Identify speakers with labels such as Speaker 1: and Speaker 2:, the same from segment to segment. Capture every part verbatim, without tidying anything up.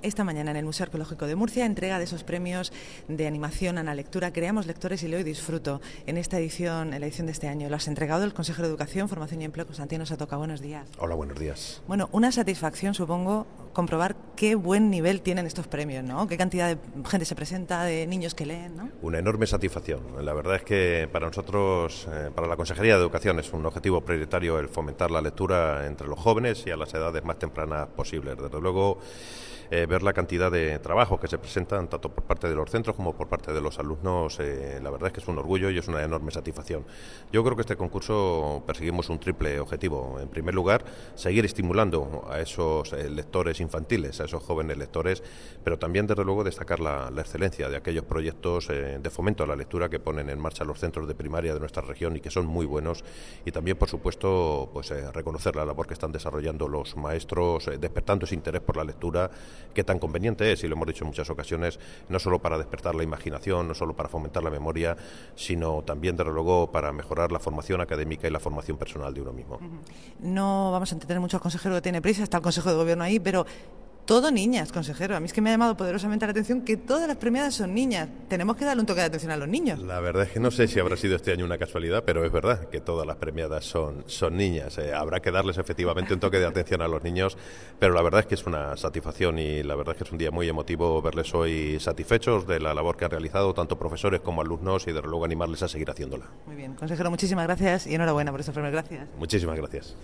Speaker 1: esta mañana en el Museo Arqueológico de Murcia, entrega de esos premios de animación a la lectura Creamos Lectores y Leo y Disfruto en esta edición, en la edición de este año. Lo has entregado el consejero de Educación, Formación y Empleo, Constantino Satoca. Buenos días.
Speaker 2: Hola, buenos días.
Speaker 1: Bueno, una satisfacción, supongo, comprobar qué buen nivel tienen estos premios, ¿no? Qué cantidad de gente se presenta, de niños que leen, ¿no?
Speaker 2: Una enorme satisfacción. La verdad es que para nosotros, eh, para la Consejería de Educación, es un objetivo prioritario el fomentar la lectura entre los jóvenes y a las edades más tempranas posibles. Desde luego, eh, ver la cantidad de trabajos que se presentan tanto por parte de los centros como por parte de los alumnos, eh, la verdad es que es un orgullo y es una enorme satisfacción. Yo creo que este concurso perseguimos un triple objetivo. En primer lugar, seguir estimulando a esos eh, lectores infantiles, a esos jóvenes lectores, pero también, desde luego, destacar la, la excelencia de aquellos proyectos eh, de fomento a la lectura que ponen en marcha los centros de primaria de nuestra región y que son muy buenos, y también, por supuesto, pues eh, reconocer la labor que están desarrollando los maestros, eh, despertando ese interés por la lectura, que tan conveniente es, y lo hemos dicho en muchas ocasiones, no solo para despertar la imaginación, no solo para fomentar la memoria, sino también, desde luego, para mejorar la formación académica y la formación personal de uno mismo.
Speaker 1: No vamos a entretener mucho al consejero que tiene prisa, está el Consejo de Gobierno ahí, pero todo niñas, consejero. A mí es que me ha llamado poderosamente la atención que todas las premiadas son niñas. Tenemos que darle un toque de atención a los niños.
Speaker 2: La verdad es que no sé si habrá sido este año una casualidad, pero es verdad que todas las premiadas son, son niñas. Eh, habrá que darles efectivamente un toque de atención a los niños, pero la verdad es que es una satisfacción y la verdad es que es un día muy emotivo verles hoy satisfechos de la labor que han realizado tanto profesores como alumnos y, desde luego, animarles a seguir haciéndola.
Speaker 1: Muy bien, consejero, muchísimas gracias y enhorabuena por estos premios. Gracias.
Speaker 2: Muchísimas gracias.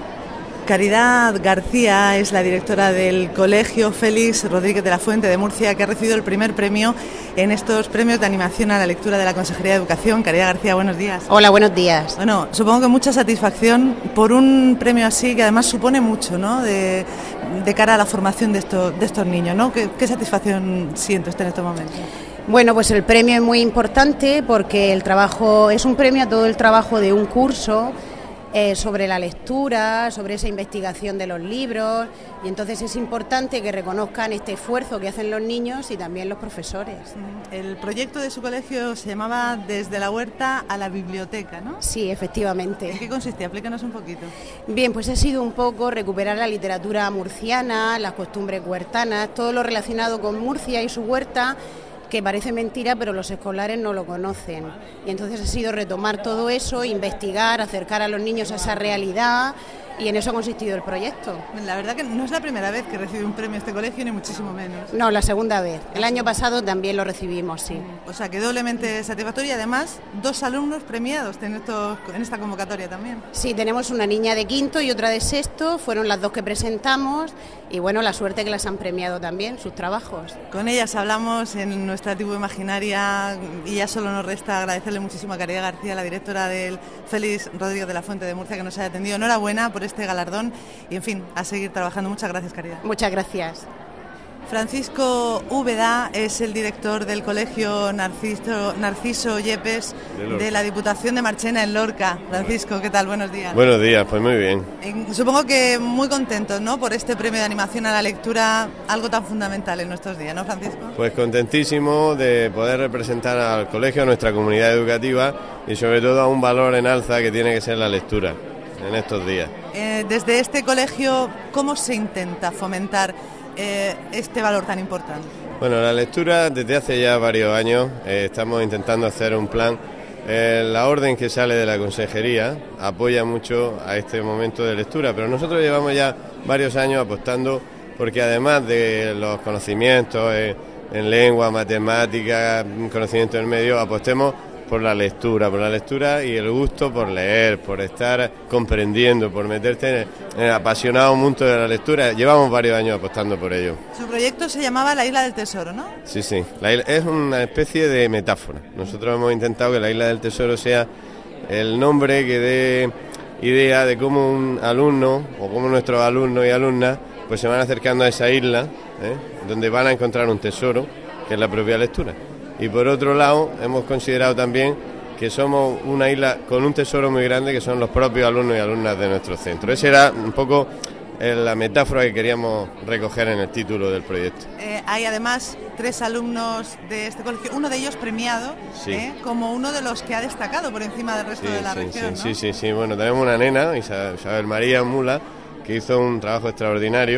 Speaker 1: Caridad García es la directora del Colegio Félix Rodríguez de la Fuente de Murcia, que ha recibido el primer premio en estos premios de animación a la lectura de la Consejería de Educación. Caridad García, buenos días.
Speaker 3: Hola, buenos días.
Speaker 1: Bueno, supongo que mucha satisfacción por un premio así, que además supone mucho, ¿no?, de, de cara a la formación de estos, de estos niños, ¿no? ¿Qué, qué satisfacción siente usted en estos momentos?
Speaker 3: Bueno, pues el premio es muy importante porque el trabajo es un premio a todo el trabajo de un curso Eh, sobre la lectura, sobre esa investigación de los libros, y entonces es importante que reconozcan este esfuerzo que hacen los niños y también los profesores.
Speaker 1: El proyecto de su colegio se llamaba Desde la huerta a la biblioteca, ¿no?
Speaker 3: Sí, efectivamente.
Speaker 1: ¿En qué consistía? Explícanos un poquito.
Speaker 3: Bien, pues ha sido un poco recuperar la literatura murciana, las costumbres huertanas, todo lo relacionado con Murcia y su huerta, que parece mentira, pero los escolares no lo conocen. Y entonces ha sido retomar todo eso, investigar, acercar a los niños a esa realidad, y en eso ha consistido el proyecto.
Speaker 1: La verdad que no es la primera vez que recibe un premio este colegio, ni muchísimo menos.
Speaker 3: No, la segunda vez. El año pasado también lo recibimos, sí.
Speaker 1: O sea, que doblemente satisfactorio, y además dos alumnos premiados en, estos, en esta convocatoria también.
Speaker 3: Sí, tenemos una niña de quinto y otra de sexto, fueron las dos que presentamos, y bueno, la suerte que las han premiado también, sus trabajos.
Speaker 1: Con ellas hablamos en nuestra tribu imaginaria, y ya solo nos resta agradecerle muchísimo a Caridad García, la directora del Félix Rodríguez de la Fuente de Murcia, que nos haya atendido. Enhorabuena por este galardón y, en fin, a seguir trabajando. Muchas gracias, Caridad.
Speaker 3: Muchas gracias.
Speaker 1: Francisco Úbeda es el director del Colegio Narciso, Narciso Yepes de la Diputación de Marchena, en Lorca. Francisco, ¿qué tal? Buenos días.
Speaker 4: Buenos días, pues muy bien.
Speaker 1: Supongo que muy contentos, ¿no?, por este premio de animación a la lectura, algo tan fundamental en nuestros días, ¿no, Francisco?
Speaker 4: Pues contentísimo de poder representar al colegio, a nuestra comunidad educativa, y sobre todo a un valor en alza que tiene que ser la lectura en estos días.
Speaker 1: Eh, desde este colegio, ¿cómo se intenta fomentar eh, este valor tan importante?
Speaker 4: Bueno, la lectura desde hace ya varios años eh, estamos intentando hacer un plan. Eh, la orden que sale de la consejería apoya mucho a este momento de lectura, pero nosotros llevamos ya varios años apostando porque, además de los conocimientos eh, en lengua, matemática, conocimiento del medio, apostemos por la lectura, por la lectura y el gusto por leer, por estar comprendiendo, por meterte en el apasionado mundo de la lectura. Llevamos varios años apostando por ello.
Speaker 1: Su proyecto se llamaba La Isla del Tesoro, ¿no?
Speaker 4: Sí, sí, la isla, es una especie de metáfora. Nosotros hemos intentado que la Isla del Tesoro sea el nombre que dé idea de cómo un alumno o cómo nuestros alumnos y alumnas pues se van acercando a esa isla, ¿eh?, donde van a encontrar un tesoro, que es la propia lectura. Y por otro lado, hemos considerado también que somos una isla con un tesoro muy grande, que son los propios alumnos y alumnas de nuestro centro. Esa era un poco eh, la metáfora que queríamos recoger en el título del proyecto.
Speaker 1: Eh, hay además tres alumnos de este colegio, uno de ellos premiado, sí, eh, como uno de los que ha destacado por encima del resto
Speaker 4: sí,
Speaker 1: de la
Speaker 4: sí,
Speaker 1: región,
Speaker 4: sí,
Speaker 1: ¿no?
Speaker 4: sí, sí, sí. Bueno, tenemos una nena, Isabel María Mula, que hizo un trabajo extraordinario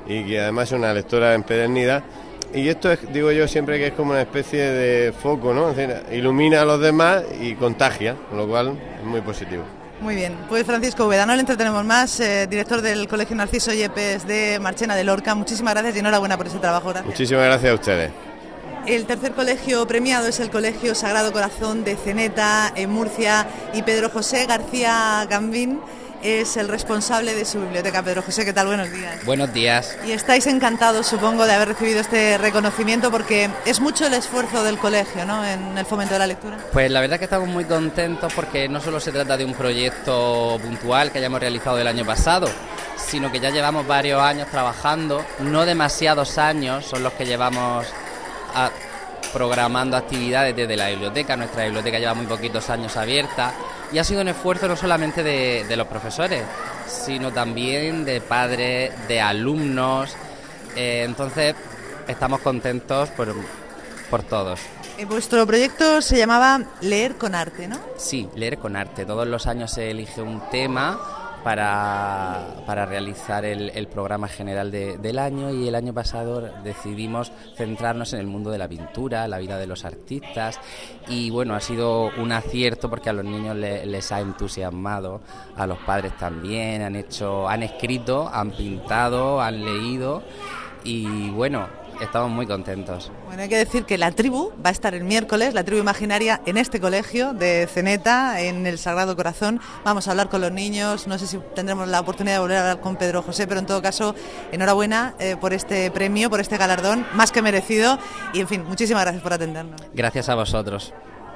Speaker 4: y que además es una lectora empedernida. Y esto es, digo yo siempre, que es como una especie de foco, ¿no? Es decir, ilumina a los demás y contagia, con lo cual es muy positivo.
Speaker 1: Muy bien, pues Francisco Úbeda, no le entretenemos más, eh, director del Colegio Narciso Yepes de Marchena de Lorca. Muchísimas gracias y enhorabuena por ese trabajo. Gracias.
Speaker 4: Muchísimas gracias a ustedes.
Speaker 1: El tercer colegio premiado es el Colegio Sagrado Corazón de Ceneta, en Murcia, y Pedro José García Gambín es el responsable de su biblioteca. Pedro José, ¿qué tal? Buenos días.
Speaker 5: Buenos días.
Speaker 1: Y estáis encantados, supongo, de haber recibido este reconocimiento, porque es mucho el esfuerzo del colegio, ¿no?, en el fomento de la lectura.
Speaker 5: Pues la verdad es que estamos muy contentos, porque no solo se trata de un proyecto puntual que hayamos realizado el año pasado, sino que ya llevamos varios años trabajando, no demasiados años son los que llevamos a, programando actividades desde la biblioteca. Nuestra biblioteca lleva muy poquitos años abierta y ha sido un esfuerzo no solamente de, de los profesores, sino también de padres, de alumnos. Eh, entonces estamos contentos por, por todos.
Speaker 1: Vuestro proyecto se llamaba Leer con Arte, ¿no?
Speaker 5: Sí, Leer con Arte. Todos los años se elige un tema para, para realizar el, el programa general de, del año, y el año pasado decidimos centrarnos en el mundo de la pintura, la vida de los artistas, y bueno, ha sido un acierto porque a los niños les, les ha entusiasmado, a los padres también, han hecho, han escrito, han pintado, han leído, y bueno, estamos muy contentos.
Speaker 1: Bueno, hay que decir que la tribu va a estar el miércoles, la tribu imaginaria, en este colegio de Ceneta, en el Sagrado Corazón. Vamos a hablar con los niños, no sé si tendremos la oportunidad de volver a hablar con Pedro José, pero en todo caso, enhorabuena eh, por este premio, por este galardón, más que merecido, y en fin, muchísimas gracias por atendernos.
Speaker 5: Gracias a vosotros.